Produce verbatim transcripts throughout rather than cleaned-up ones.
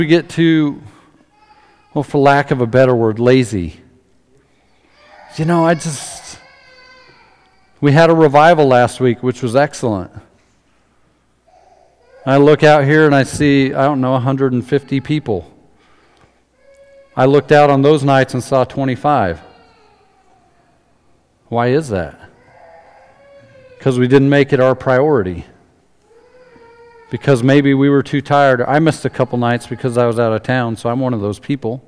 We get too, well, for lack of a better word, lazy. You know, I just, we had a revival last week, which was excellent. I look out here and I see, I don't know, one hundred fifty people. I looked out on those nights and saw twenty-five. Why is that? Because we didn't make it our priority. Because maybe we were too tired. I missed a couple nights because I was out of town, so I'm one of those people.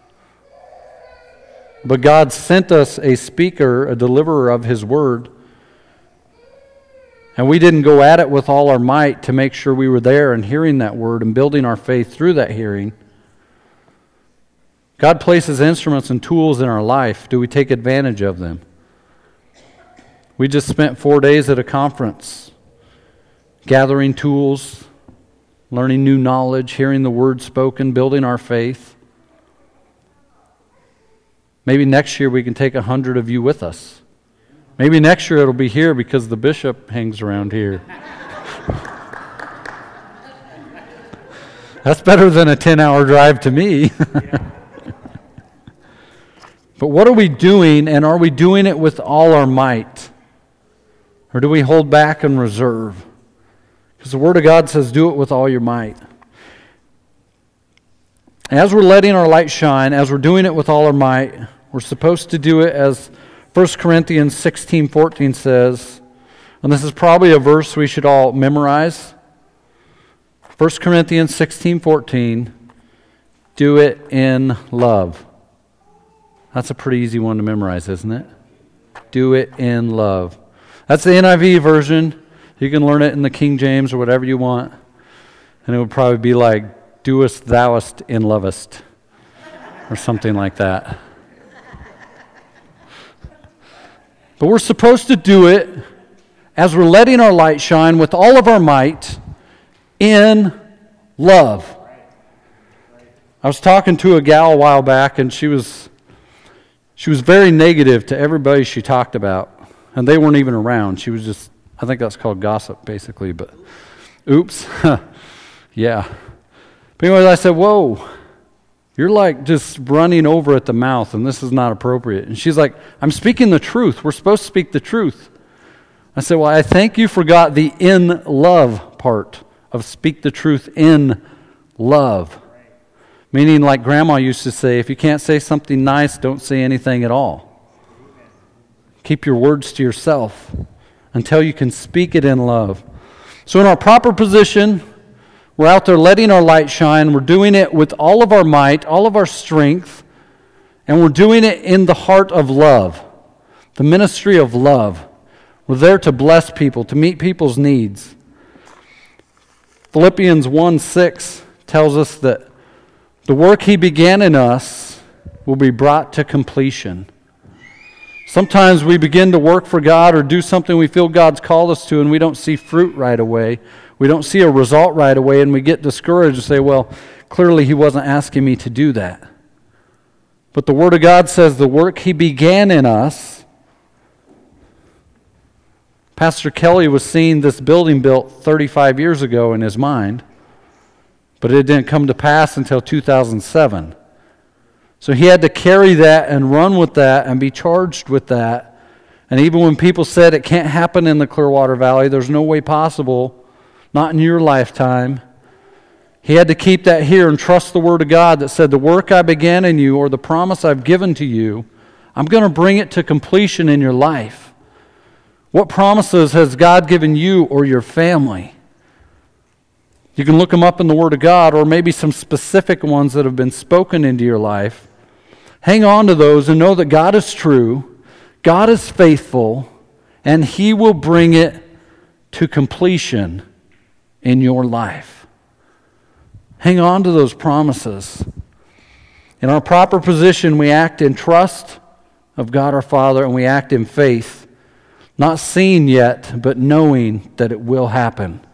But God sent us a speaker, a deliverer of His word, and we didn't go at it with all our might to make sure we were there and hearing that word and building our faith through that hearing. God places instruments and tools in our life. Do we take advantage of them? We just spent four days at a conference, gathering tools, learning new knowledge, hearing the word spoken, building our faith. Maybe next year we can take a hundred of you with us. Maybe next year it'll be here because the bishop hangs around here. That's better than a ten-hour drive to me. But what are we doing, and are we doing it with all our might? Or do we hold back and reserve? Because the Word of God says, do it with all your might. As we're letting our light shine, as we're doing it with all our might, we're supposed to do it as First Corinthians sixteen fourteen says, and this is probably a verse we should all memorize. First Corinthians sixteen fourteen, do it in love. That's a pretty easy one to memorize, isn't it? Do it in love. That's the N I V version. You can learn it in the King James or whatever you want. And it would probably be like, doest thouest in lovest, or something like that. But we're supposed to do it as we're letting our light shine with all of our might in love. I was talking to a gal a while back, and she was she was very negative to everybody she talked about. And they weren't even around. She was just, I think that's called gossip, basically. But, oops. Yeah. But anyways, I said, whoa, you're like just running over at the mouth, and this is not appropriate. And she's like, I'm speaking the truth. We're supposed to speak the truth. I said, well, I think you forgot the in love part of speak the truth in love. Meaning, like Grandma used to say, if you can't say something nice, don't say anything at all. Keep your words to yourself until you can speak it in love. So in our proper position, we're out there letting our light shine. We're doing it with all of our might, all of our strength, and we're doing it in the heart of love, the ministry of love. We're there to bless people, to meet people's needs. Philippians one six tells us that the work He began in us will be brought to completion. Sometimes we begin to work for God or do something we feel God's called us to, and we don't see fruit right away. We don't see a result right away, and we get discouraged and say, well, clearly He wasn't asking me to do that. But the Word of God says the work He began in us. Pastor Kelly was seeing this building built thirty-five years ago in his mind, but it didn't come to pass until two thousand seven. So he had to carry that and run with that and be charged with that. And even when people said it can't happen in the Clearwater Valley, there's no way possible, not in your lifetime, he had to keep that here and trust the Word of God that said, the work I began in you, or the promise I've given to you, I'm going to bring it to completion in your life. What promises has God given you or your family? You can look them up in the Word of God, or maybe some specific ones that have been spoken into your life. Hang on to those and know that God is true, God is faithful, and He will bring it to completion in your life. Hang on to those promises. In our proper position, we act in trust of God our Father, and we act in faith, not seeing yet, but knowing that it will happen.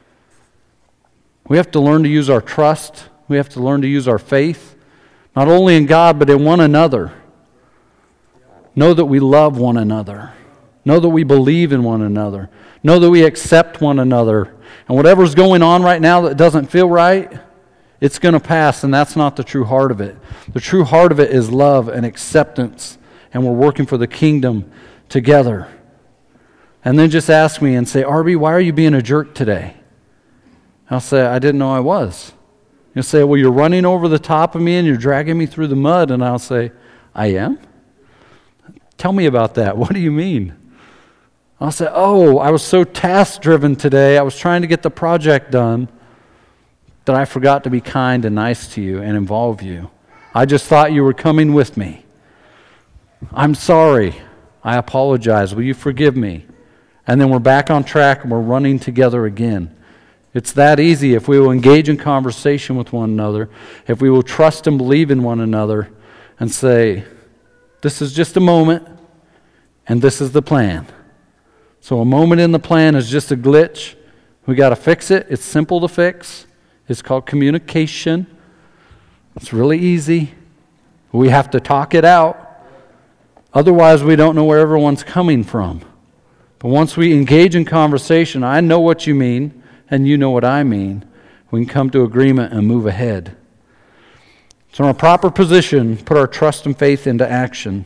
We have to learn to use our trust. We have to learn to use our faith, not only in God, but in one another. Know that we love one another. Know that we believe in one another. Know that we accept one another. And whatever's going on right now that doesn't feel right, It's going to pass, and that's not the true heart of it. The true heart of it is love and acceptance, and we're working for the kingdom together. And then just ask me and say, Arby, why are you being a jerk today? I'll say, I didn't know I was. You'll say, well, you're running over the top of me and you're dragging me through the mud. And I'll say, I am? Tell me about that. What do you mean? I'll say, oh, I was so task-driven today. I was trying to get the project done that I forgot to be kind and nice to you and involve you. I just thought you were coming with me. I'm sorry. I apologize. Will you forgive me? And then we're back on track and we're running together again. It's that easy if we will engage in conversation with one another, if we will trust and believe in one another and say, this is just a moment and this is the plan. So a moment in the plan is just a glitch. We got to fix it. It's simple to fix. It's called communication. It's really easy. We have to talk it out. Otherwise, we don't know where everyone's coming from. But once we engage in conversation, I know what you mean, and you know what I mean. We can come to agreement and move ahead. So in a proper position, put our trust and faith into action.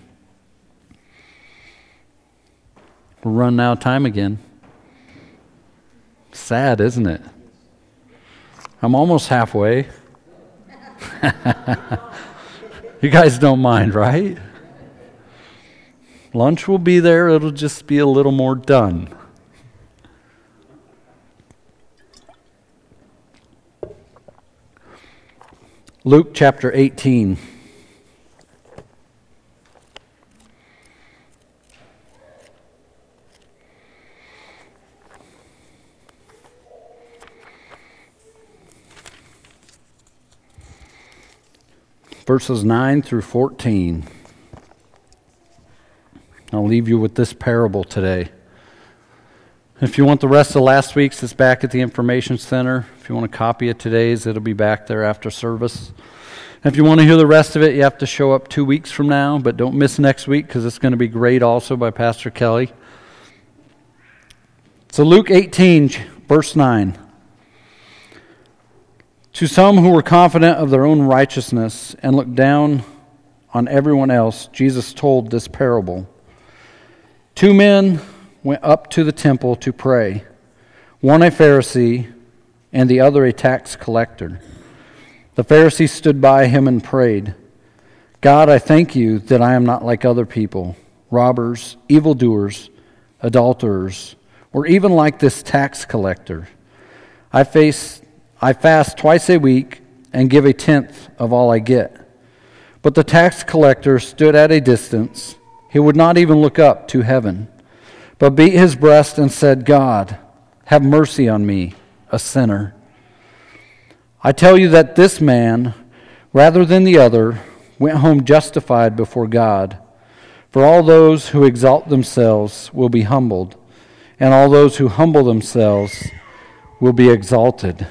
We're running out of time again. Sad, isn't it? I'm almost halfway. You guys don't mind, right? Lunch will be there. It'll just be a little more done. Luke chapter eighteen. Verses nine through fourteen. I'll leave you with this parable today. If you want the rest of last week's, it's back at the Information Center. If you want a copy of today's, it'll be back there after service. If you want to hear the rest of it, you have to show up two weeks from now, but don't miss next week because it's going to be great also by Pastor Kelly. So Luke eighteen, verse nine. To some who were confident of their own righteousness and looked down on everyone else, Jesus told this parable. Two men went up to the temple to pray, one a Pharisee and the other a tax collector. The Pharisee stood by him and prayed, God, I thank you that I am not like other people, robbers, evildoers, adulterers, or even like this tax collector. I face, I fast twice a week and give a tenth of all I get. But the tax collector stood at a distance. He would not even look up to heaven, but beat his breast and said, God, have mercy on me, a sinner. I tell you that this man, rather than the other, went home justified before God. For all those who exalt themselves will be humbled, and all those who humble themselves will be exalted.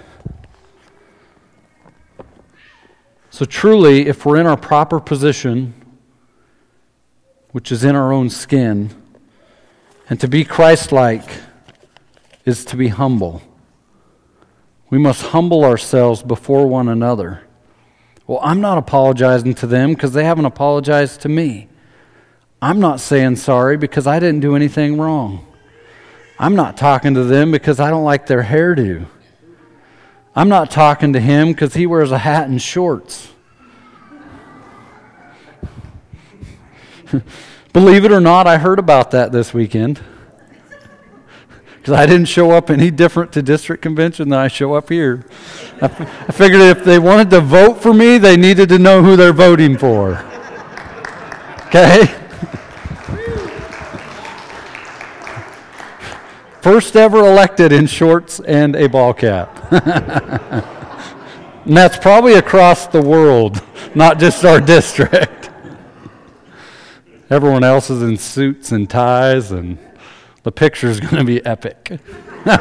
So truly, if we're in our proper position, which is in our own skin, and to be Christ-like is to be humble. We must humble ourselves before one another. Well, I'm not apologizing to them because they haven't apologized to me. I'm not saying sorry because I didn't do anything wrong. I'm not talking to them because I don't like their hairdo. I'm not talking to him because he wears a hat and shorts. Believe it or not, I heard about that this weekend. Because I didn't show up any different to district convention than I show up here. I, f- I figured if they wanted to vote for me, they needed to know who they're voting for. Okay? First ever elected in shorts and a ball cap. And that's probably across the world, not just our district. Everyone else is in suits and ties, and the picture's going to be epic. But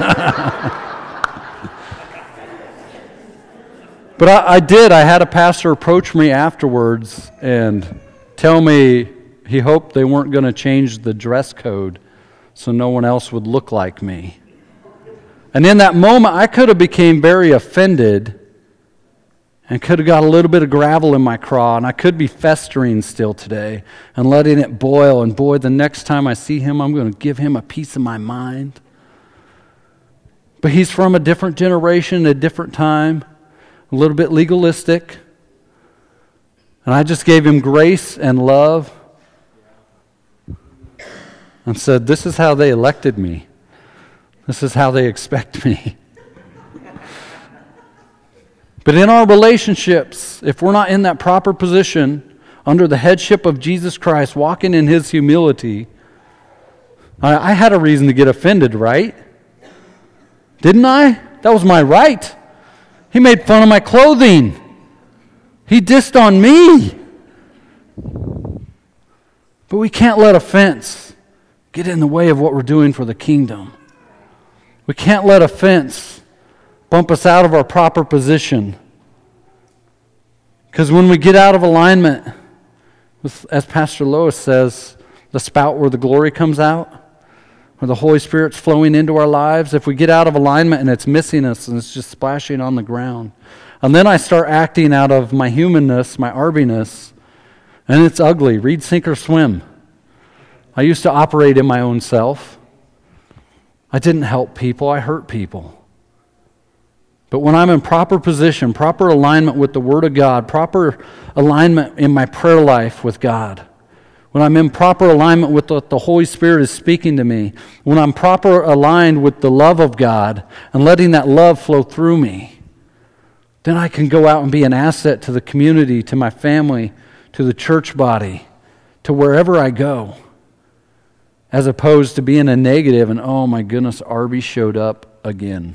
I, I did. I had a pastor approach me afterwards and tell me he hoped they weren't going to change the dress code so no one else would look like me. And in that moment, I could have became very offended and could have got a little bit of gravel in my craw, and I could be festering still today and letting it boil. And boy, the next time I see him, I'm going to give him a piece of my mind. But he's from a different generation, a different time, a little bit legalistic. And I just gave him grace and love and said, this is how they elected me. This is how they expect me. But in our relationships, if we're not in that proper position, under the headship of Jesus Christ, walking in his humility, I, I had a reason to get offended, right? Didn't I? That was my right. He made fun of my clothing. He dissed on me. But we can't let offense get in the way of what we're doing for the kingdom. We can't let offense bump us out of our proper position. Because when we get out of alignment, with, as Pastor Lois says, the spout where the glory comes out, where the Holy Spirit's flowing into our lives, if we get out of alignment and it's missing us and it's just splashing on the ground, and then I start acting out of my humanness, my arbiness, and it's ugly. Read Sink or Swim. I used to operate in my own self. I didn't help people. I hurt people. But when I'm in proper position, proper alignment with the Word of God, proper alignment in my prayer life with God, when I'm in proper alignment with what the Holy Spirit is speaking to me, when I'm proper aligned with the love of God and letting that love flow through me, then I can go out and be an asset to the community, to my family, to the church body, to wherever I go, as opposed to being a negative and, oh my goodness, Arby showed up again.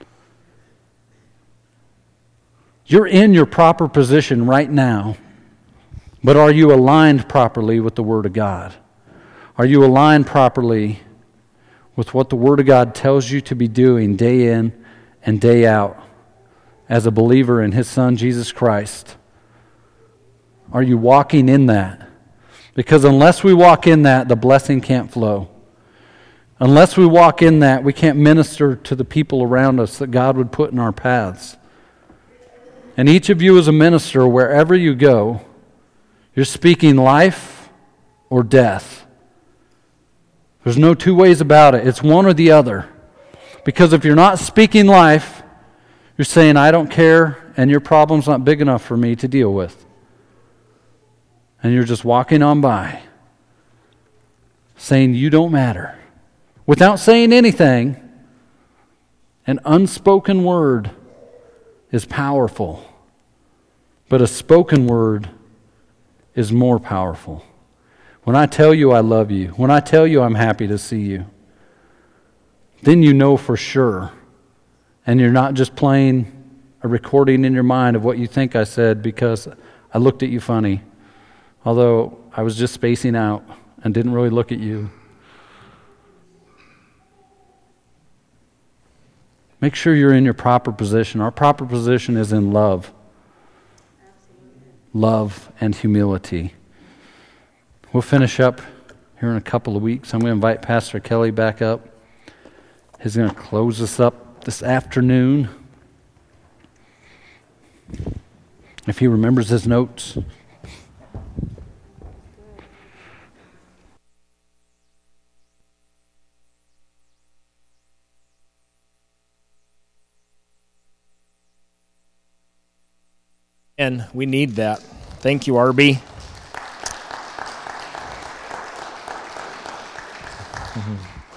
You're in your proper position right now. But are you aligned properly with the Word of God? Are you aligned properly with what the Word of God tells you to be doing day in and day out as a believer in His Son, Jesus Christ? Are you walking in that? Because unless we walk in that, the blessing can't flow. Unless we walk in that, we can't minister to the people around us that God would put in our paths. And each of you as a minister, wherever you go, you're speaking life or death. There's no two ways about it. It's one or the other. Because if you're not speaking life, you're saying, I don't care, and your problem's not big enough for me to deal with. And you're just walking on by, saying you don't matter. Without saying anything, an unspoken word is powerful. But a spoken word is more powerful. When I tell you I love you, when I tell you I'm happy to see you, then you know for sure. And you're not just playing a recording in your mind of what you think I said because I looked at you funny, although I was just spacing out and didn't really look at you. Make sure you're in your proper position. Our proper position is in love. Love and humility. We'll finish up here in a couple of weeks. I'm going to invite Pastor Kelly back up. He's going to close us up this afternoon. If he remembers his notes. And we need that. Thank you, Arby. Mm-hmm.